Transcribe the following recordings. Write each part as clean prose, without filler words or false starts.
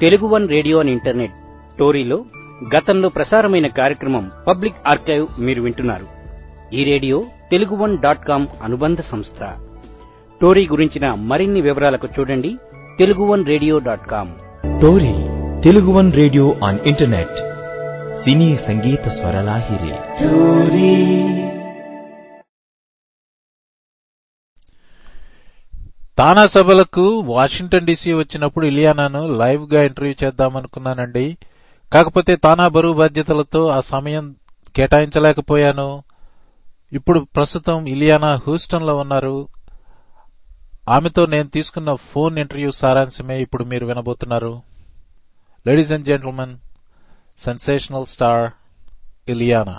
Telugu one radio and internet టోరీలో గతంలో ప్రసారమైన కార్యక్రమం పబ్లిక్ ఆర్కైవ్ మీరు వింటున్నారు. ఈ రేడియో తెలుగువన్.com అనుబంధ సంస్థ. టోరీ గురించిన మరిన్ని వివరాలకు చూడండి తెలుగువన్రేడియో.com. TORI Telugu one radio on internet సినీ సంగీత స్వరలాహిరి. తానా సభలకు వాషింగ్టన్ డీసీ వచ్చినప్పుడు ఇలియానాను లైవ్ గా ఇంటర్వ్యూ చేద్దామనుకున్నానండి. కాకపోతే తానా బరువు బాధ్యతలతో ఆ సమయం కేటాయించలేకపోయాను. ఇప్పుడు ప్రస్తుతం ఇలియానా హ్యూస్టన్ లో ఉన్నారు. ఆమెతో నేను తీసుకున్న ఫోన్ ఇంటర్వ్యూ సారాంశమే ఇప్పుడు మీరు వినబోతున్నారు. Ladies and gentlemen, sensational star Ileana.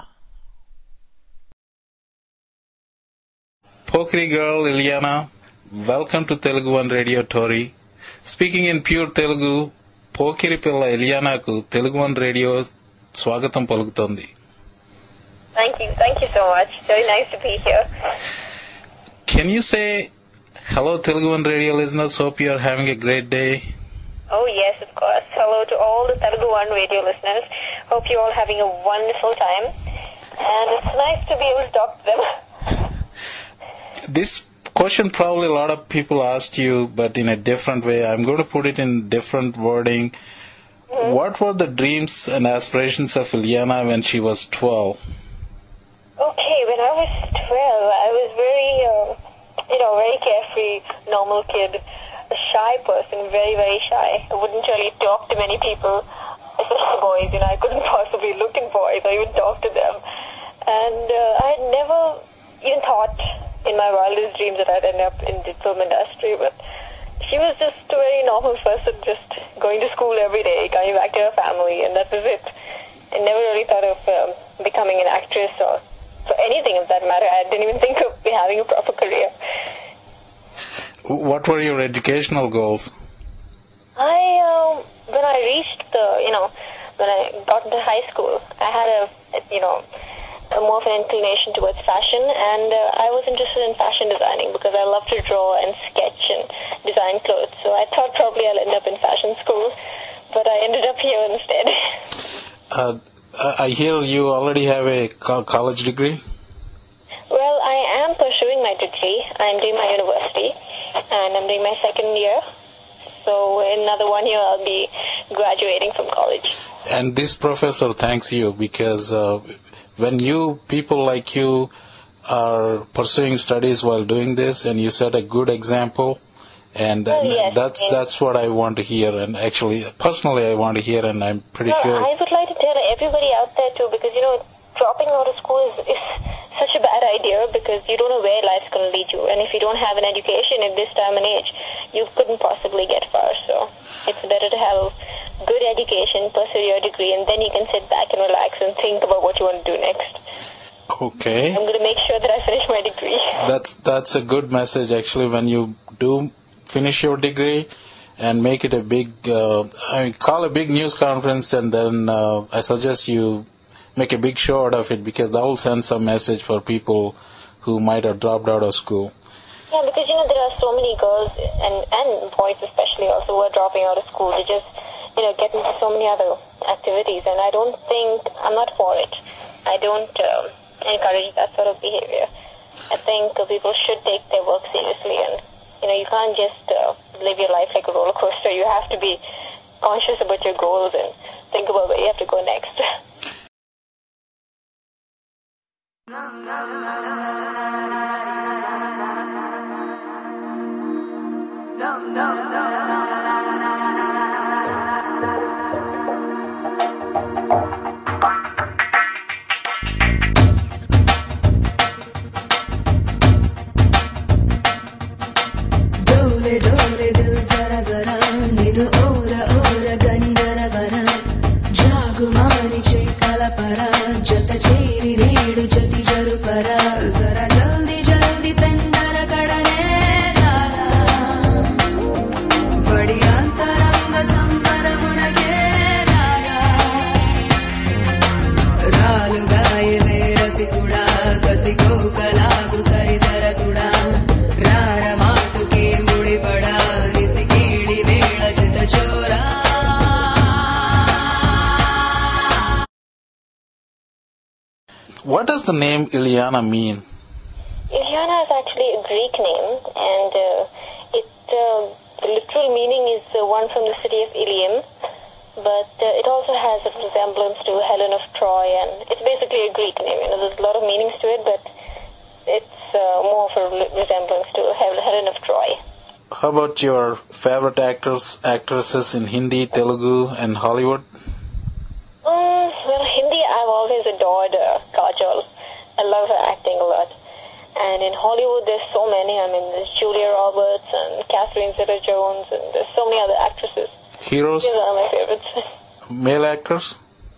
Pokri girl Ilyana, welcome to Telugu One Radio Tory. Speaking in pure Telugu, Pokiri Pilla Ilyanaku Telugu One Radio Swagatam Palugutundi. Thank you so much. Very nice to be here. Can you say hello Telugu One Radio listeners? Hope you are having a great day. Oh yes, of course. Hello to all the Telugu One Radio listeners. Hope you all having a wonderful time. And it's nice to be able to talk to them. This question probably a lot of people asked you, but in a different way. I'm going to put it in different wording. What were the dreams and aspirations of Ilyana when she was 12? Okay, when I was 12, I was very, very carefree, normal kid, a shy person, very, very shy. I wouldn't really talk to many people, especially boys. I couldn't possibly look at boys or even talk to them. And I had never even thought in my wildest dreams that I'd end up in the film industry, but she was just a very normal person, just going to school every day, coming back to her family, and that was it. I never really thought of becoming an actress or for anything of that matter. I didn't even think of having a proper career. What were your educational goals? When I reached when I got into high school, I had more of an inclination towards fashion, and I was interested in fashion designing because I love to draw and sketch and design clothes. So I thought probably I'll end up in fashion school, but I ended up here instead. I hear you already have a college degree? Well, I am pursuing my degree. I'm doing my university, and I'm doing my second year. So in another 1 year, I'll be graduating from college. And this professor thanks you because when people like you are pursuing studies while doing this, and you set a good example, and that's what I want to hear. And actually, personally, I want to hear, and I'm pretty sure. I would like to tell everybody out there too, because dropping out of school is such a bad idea because you don't know where life's going to lead you, and if you don't have an education at this time and age, you couldn't possibly get far. So it's better to have good education, pursue your degree, and then you can sit back and relax and think about what you want to do next. Okay. I'm going to make sure that I finish my degree. That's a good message, actually. When you do finish your degree and make it a big, call a big news conference, and then I suggest you make a big show out of it, because that will send some message for people who might have dropped out of school. Yeah, because there are so many girls and boys especially also who are dropping out of school. They just get into so many other activities, and I'm not for it. I don't encourage that sort of behavior. I think people should take their work seriously, and you can't just live your life like a roller coaster. You have to be conscious about your goals and think about where you have to go next. डोले दिल जरा जरा निनु ओरा ओरा गनी नरा वरा जागु मानी चे कला परा जत चेरी नेडु जति जरु परा जरा जल्दी जल्दी पेन्नर कडने दारा वडी अंतरंग संबर मुनगे दारा रालु गाये रसी कुड़ा कसी को कलागु सरी सरसुड़ा रारा माटु के मुड़ी पड़ा निसी केड़ी वेळ चित चोरा What does the name Ileana mean? Ileana is actually a Greek name, and the literal meaning is one from the city of Ilium, but it also has a resemblance to Helen of Troy, and it's basically a Greek name. There's a lot of meanings to it, but it's more of a resemblance to Helen of Troy. How about your favorite actresses in Hindi, Telugu, and Hollywood? Well, Hindi, I've always adored Kajol. I love her acting a lot. And in Hollywood, there's so many. I mean, there's Julia Roberts and Catherine Zeta-Jones, and there's so many other actresses. Heroes? These are my favorites. Male actors?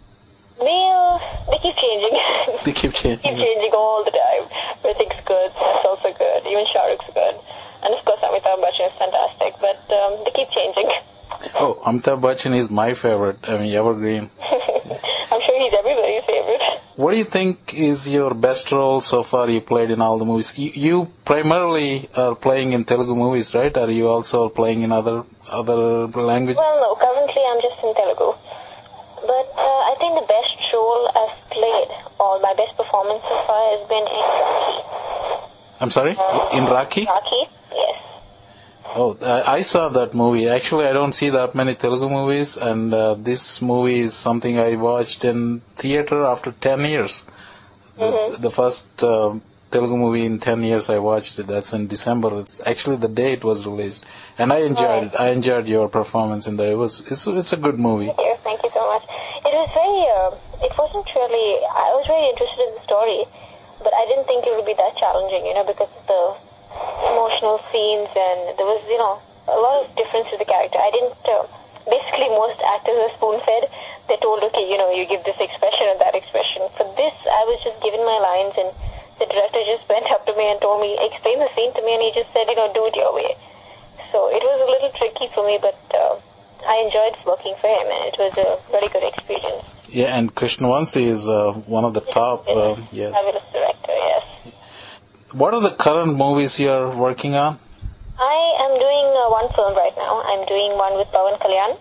Male, they keep changing. They keep changing. Keep changing all the time. Hrithik's good, Seth's also good, even Shah Rukh's good. And of course, Amitabh Bachchan is fantastic, but they keep changing. Oh, Amitabh Bachchan is my favorite. I mean, evergreen. I'm sure he's everybody's favorite. What do you think is your best role so far you played in all the movies? You primarily are playing in Telugu movies, right? Are you also playing in other languages? Well, no. Currently, I'm just in Telugu. But I think the best role I've played, or my best performance so far, has been in Rocky. I'm sorry? In Rocky? Rocky, yes. Oh, I saw that movie. Actually, I don't see that many Telugu movies, and this movie is something I watched in theater after 10 years. Mm-hmm. The first Telugu movie in 10 years I watched it. That's in December. It's actually the day it was released. And I enjoyed it. I enjoyed your performance in there. It's a good movie. Thank you so much. It was it wasn't really, I was very interested in the story, but I didn't think it would be that challenging, because of the emotional scenes, and there was, a lot of difference to the character. I didn't, basically most actors are spoon-fed. They're told, okay, you give this expression or that expression. For this, I was just given my lines, and the director just went up to me and told me, explain the scene to me, and he just said, do it your way. So it was a little tricky for me, but I enjoyed working for him, and it was a very good experience. Yeah, and Krishnavamsi is one of the top, yes. Fabulous director, yes. What are the current movies you are working on? I am doing one film right now. I'm doing one with Pawan Kalyan,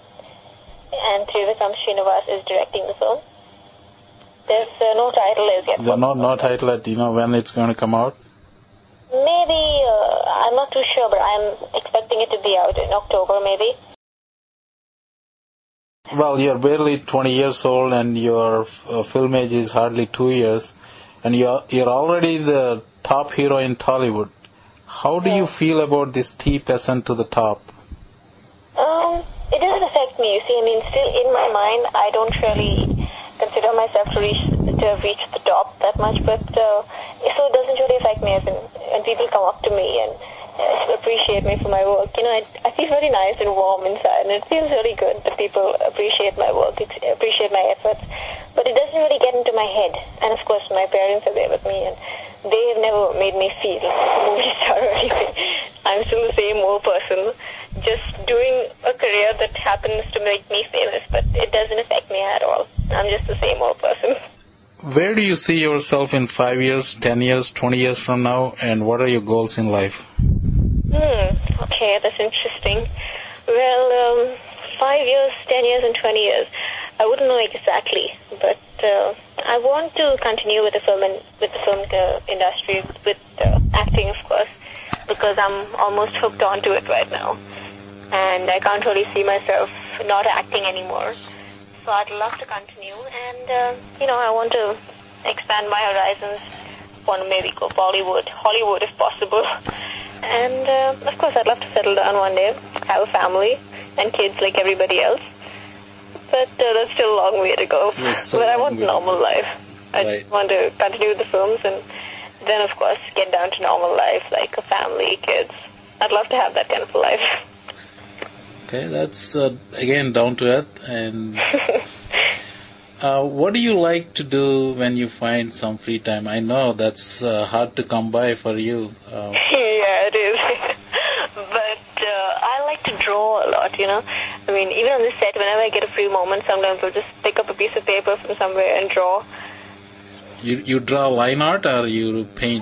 and Trivikram Srinivas is directing the film. There's no title as yet. There's no title yet. Do you know when it's going to come out? Maybe, I'm not too sure, but I'm expecting it to be out in October, maybe. Well, you're barely 20 years old, and your film age is hardly 2 years, and you're already the top hero in Tollywood. How do you feel about this steep ascent to the top? It doesn't affect me. You see, still in my mind, I don't really consider myself to have reached the top that much, but so it doesn't really affect me. When people come up to me and appreciate me for my work, I feel very nice and warm inside, and it feels really good that people appreciate my work, appreciate my efforts. But it doesn't really get into my head. And of course, my parents are there with me, and they have never made me feel like a movie star or anything. I'm still the same old person, just doing a career that happens to make me famous, but it doesn't affect me at all. I'm just the same old person. Where do you see yourself in 5 years, 10 years, 20 years from now, and what are your goals in life? Okay, that's interesting. Well, 5 years, 10 years, and 20 years. I wouldn't know exactly, but I want to continue with the film industry, with acting, of course, because I'm almost hooked onto it right now, and I can't really see myself not acting anymore. So I'd love to continue, and I want to expand my horizons. Want to maybe go Bollywood, Hollywood if possible, and of course I'd love to settle down one day, have a family and kids like everybody else. But that's still a long way to go. But I want normal life. I just want to continue with the films, and then of course get down to normal life, like a family, kids. I'd love to have that kind of a life. Okay, that's again down to earth. And what do you like to do when you find some free time? I know that's hard to come by for you. Yeah, it is. But I like to draw a lot, even on the set, whenever I get a free moment, sometimes I'll just pick up a piece of paper from somewhere and draw. You draw line art, or you paint?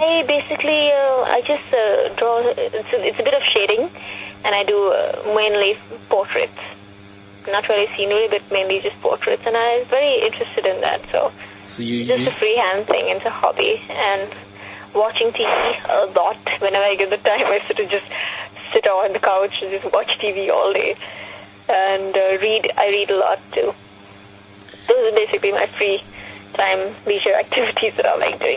I just draw. It's a bit of shading, and I do mainly portraits. Not really scenery, but mainly just portraits, and I was very interested in that. So So you Just a freehand thing. It's a hobby. And watching TV a lot. Whenever I get the time, I sort of just sit on the couch and just watch TV all day. And read. I read a lot too. Those are basically my free time leisure activities that I like doing.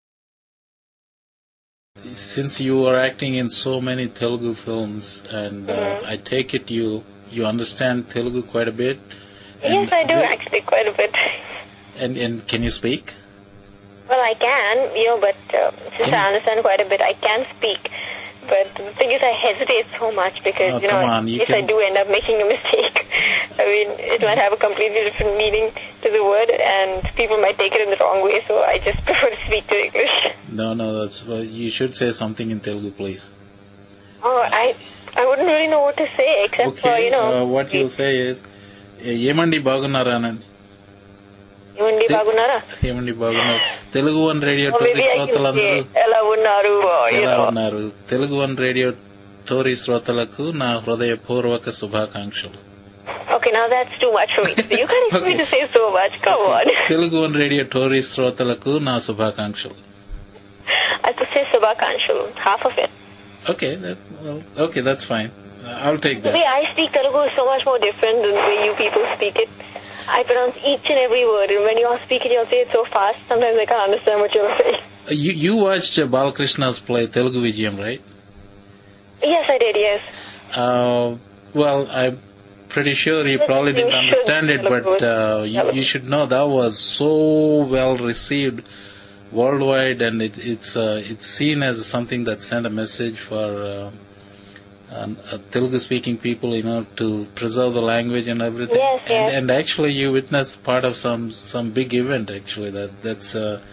Since you are acting in so many Telugu films, and I take it you understand Telugu quite a bit. Yes, I do actually quite a bit. And can you speak? Well, I can, but since I understand quite a bit, I can speak. But the thing is, I hesitate so much because, if I do end up making a mistake, I mean, it might have a completely different meaning to the word, and people might take it in the wrong way, so I just prefer to speak to English. No, you should say something in Telugu, please. Oh, I wouldn't really know what to say, except for, what you'll say is, Yemandi Bagunara Anandi. Yemandi Bagunara? Yemandi Bagunara. Telugu One Radio Tory Srotalandaru. Ela unnaru, Ela unnaru. Telugu One Radio Tory Srotalaku na hృదయపూర్వక శుభాకాంక్షలు. Okay, now that's too much for me. You can't expect me to say so much. Come on. Telugu One Radio Tory Srotalaku na శుభాకాంక్షలు. I have to say శుభాకాంక్షలు, half of it. Okay, that's fine. I'll take that. The way I speak Telugu is so much more different than the way you people speak it. I pronounce each and every word, and when you all speak it, you'll say it so fast, sometimes I can't understand what you're saying. You watched Balakrishna's play Telugu Vijayam, right? Yes, I did, yes. Well, I'm pretty sure you probably didn't understand it, but you should know that was so well received worldwide, and it's seen as something that sent a message for Telugu-speaking people, to preserve the language and everything. Yes. And actually, you witnessed part of some big event. Actually, that's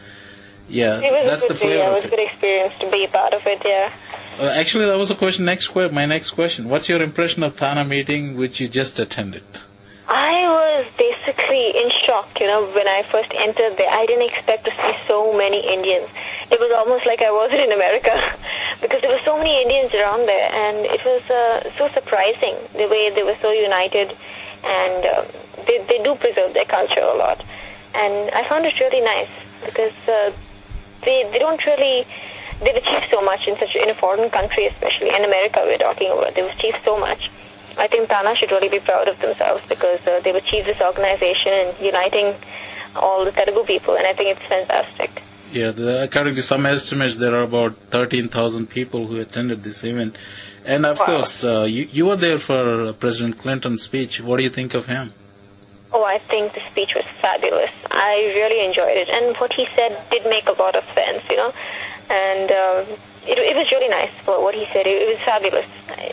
that's the flavor. It was a good experience to be a part of it. Yeah. Actually, that was a question. My next question. What's your impression of Thana meeting, which you just attended? I was basically in shock, when I first entered there. I didn't expect to see so many Indians. It was almost like I wasn't in America because there were so many Indians around there, and it was so surprising the way they were so united, and they do preserve their culture a lot. And I found it really nice because they don't really... They've achieved so much in a foreign country, especially in America we're talking about. They've achieved so much. I think Thana should really be proud of themselves because they've achieved this organization and uniting all the Telugu people, and I think it's fantastic. Yeah, according to some estimates, there are about 13,000 people who attended this event. And of course, you were there for President Clinton's speech. What do you think of him? Oh, I think the speech was fabulous. I really enjoyed it. And what he said did make a lot of sense, And it was really nice for what he said. It was fabulous.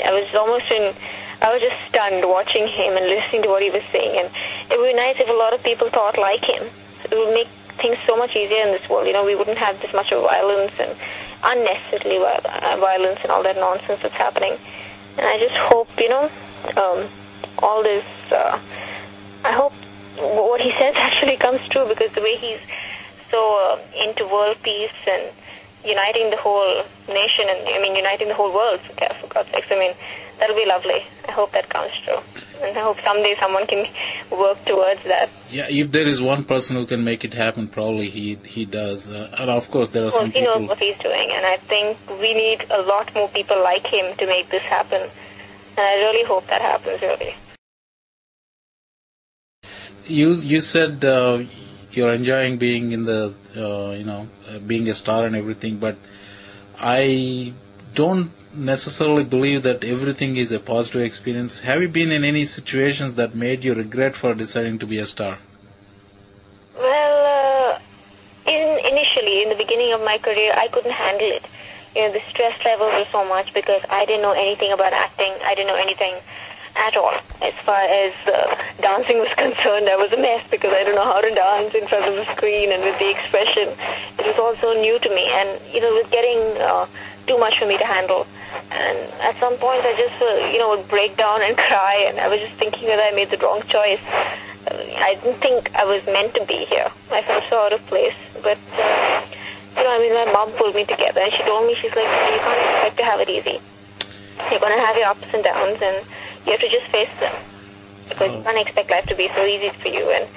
I was just stunned watching him and listening to what he was saying. And it would be nice if a lot of people thought like him. It would make things so much easier in this world. We wouldn't have this much of violence and unnecessarily violence and all that nonsense that's happening. And I just hope, all this, I hope what he says actually comes true, because the way he's so into world peace and uniting the whole nation and, uniting the whole world, for God's sakes, that'll be lovely. I hope that comes true. And I hope someday someone can work towards that. Yeah, if there is one person who can make it happen, probably he does. And of course, there are some people... He knows what he's doing, and I think we need a lot more people like him to make this happen. And I really hope that happens, really. You said you're enjoying being in the, being a star and everything, but I don't necessarily believe that everything is a positive experience. Have you been in any situations that made you regret for deciding to be a star? Well, initially, in the beginning of my career, I couldn't handle it. The stress levels were so much because I didn't know anything about acting. I didn't know anything at all. As far as dancing was concerned, I was a mess because I don't know how to dance in front of the screen and with the expression. It was all so new to me, and it was getting too much for me to handle. And at some point, I just, would break down and cry, and I was just thinking that I made the wrong choice. I didn't think I was meant to be here. I felt so out of place. But, my mom pulled me together, and she told me, she's like, you can't expect to have it easy. You're going to have your ups and downs, and you have to just face them. Because you can't expect life to be so easy for you. And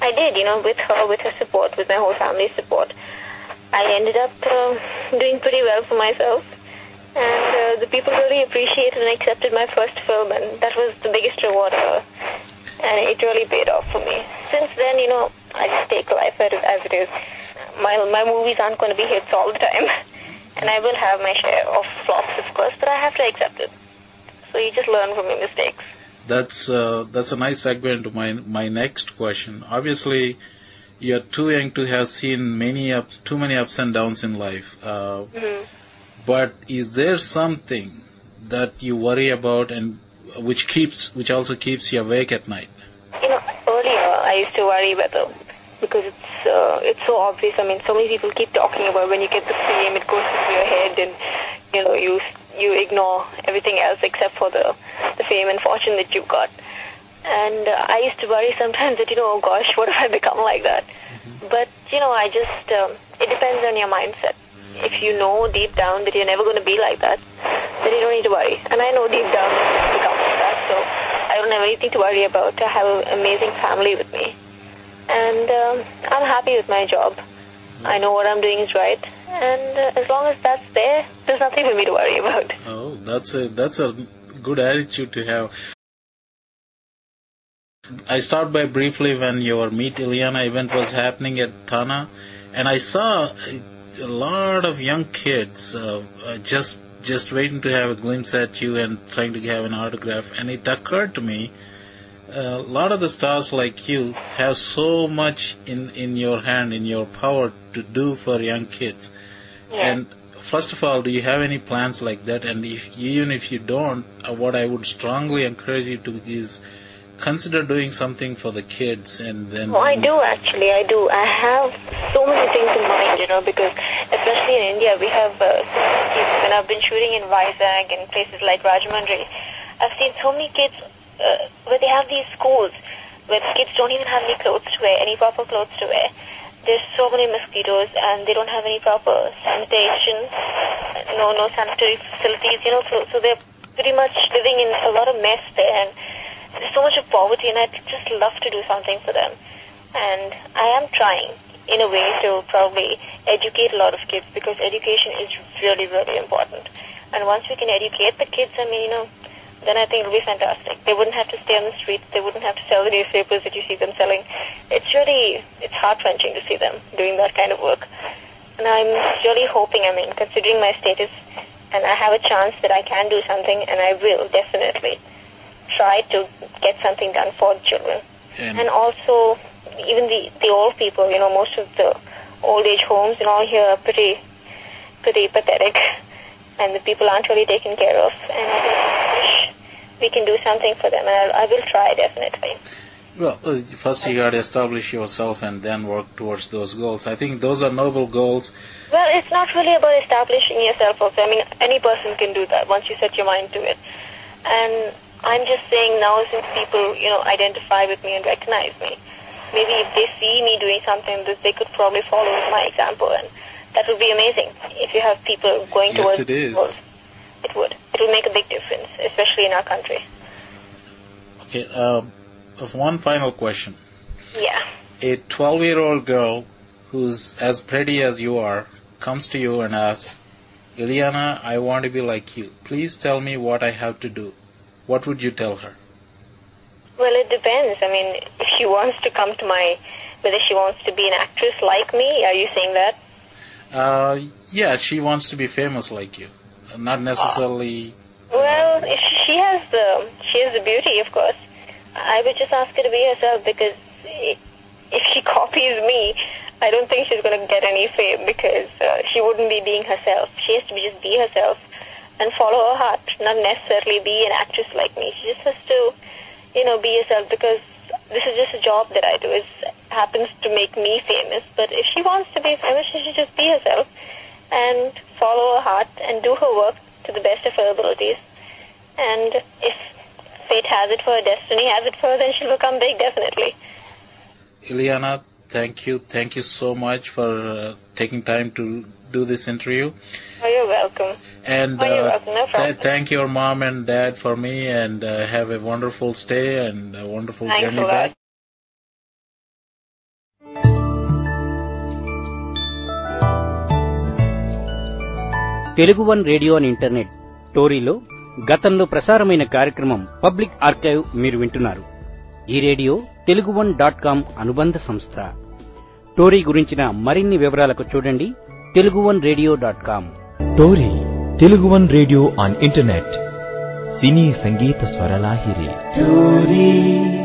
I did, with her support, with my whole family's support. I ended up doing pretty well for myself. And the people really appreciated and accepted my first film, and that was the biggest reward ever. And it really paid off for me. Since then, I just take life as it is. My movies aren't going to be hits all the time. And I will have my share of flops, of course, but I have to accept it. So you just learn from your mistakes. That's a nice segue into my next question. Obviously, you're too young to have seen too many ups and downs in life. But is there something that you worry about and which also keeps you awake at night? Earlier I used to worry because it's so obvious. I mean, so many people keep talking about when you get the fame, it goes into your head, and you ignore everything else except for the fame and fortune that you've got. And I used to worry sometimes that oh gosh, what if I become like that? But I just it depends on your mindset. If you know deep down that you're never going to be like that, then you don't need to worry. And I know deep down that I'm going to become like that, so I don't have anything to worry about. I have an amazing family with me. And I'm happy with my job. I know what I'm doing is right. And as long as that's there's nothing for me to worry about. Oh, that's a good attitude to have. I stopped by briefly when your Meet Ileana event was happening at Thana, and I saw a lot of young kids just waiting to have a glimpse at you and trying to have an autograph. And it occurred to me, a lot of the stars like you have so much in your hand, in your power to do for young kids. Yeah. And first of all, do you have any plans like that? And even if you don't, what I would strongly encourage you to is consider doing something for the kids. And then I do actually. I do. I have so many things in mind, because especially in India, we have so many kids. When I've been shooting in Vizag and places like Rajahmundry, I've seen so many kids where they have these schools where the kids don't even have any clothes to wear, any proper clothes to wear. There's so many mosquitoes, and they don't have any proper sanitation, no sanitary facilities, so they're pretty much living in a lot of mess there, and there's so much of poverty, and I'd just love to do something for them. And I am trying, in a way, to probably educate a lot of kids, because education is really, really important. And once we can educate the kids, then I think it'll be fantastic. They wouldn't have to stay on the streets. They wouldn't have to sell the newspapers that you see them selling. It's heart-wrenching to see them doing that kind of work. And I'm really hoping, considering my status, and I have a chance that I can do something, and I will definitely try to get something done for the children. And also, even the old people, most of the old age homes and all here are pretty pathetic, and the people aren't really taken care of. And I wish we can do something for them, and I will try, definitely. Well, first you got to establish yourself and then work towards those goals. I think those are noble goals. Well, it's not really about establishing yourself also. Any person can do that once you set your mind to it. And I'm just saying now, since people, identify with me and recognize me, maybe if they see me doing something, that they could probably follow my example, and that would be amazing. If you have people going towards it is. Goals, it would. It will make a big difference, especially in our country. Okay, one final question. Yeah. A 12-year-old girl who's as pretty as you are comes to you and asks, Ileana, I want to be like you. Please tell me what I have to do. What would you tell her? Well, it depends. If she wants to come to whether she wants to be an actress like me, are you saying that? Yeah, she wants to be famous like you. Not necessarily... Well, if she has the beauty, of course. I would just ask her to be herself, because if she copies me, I don't think she's going to get any fame, because she wouldn't be being herself. She has to just be herself and follow her heart, not necessarily be an actress like me. She just has to, be herself, because this is just a job that I do. It happens to make me famous, but if she wants to be famous, she should just be herself and follow her heart and do her work to the best of her abilities. And if fate has it for her, destiny has it for her, then she'll become big, definitely. Ileana, thank you. Thank you so much for taking time to do this interview. Oh, you're welcome. And you're welcome. No problem. thank your mom and dad for me, and have a wonderful stay and a wonderful Thanks journey a lot. back. Telugu one radio and internet టోరీలో గతంలో ప్రసారమైన కార్యక్రమం public archive మీరు వింటున్నారు. ఈ radio తెలుగు1.com అనుబంధ సంస్థ. Tori గురించిన మరిన్ని వివరాలకు చూడండి తెలుగు1radio.com. TORI Telugu one radio on internet సినీ సంగీత స్వరలాహిరి. టోరీ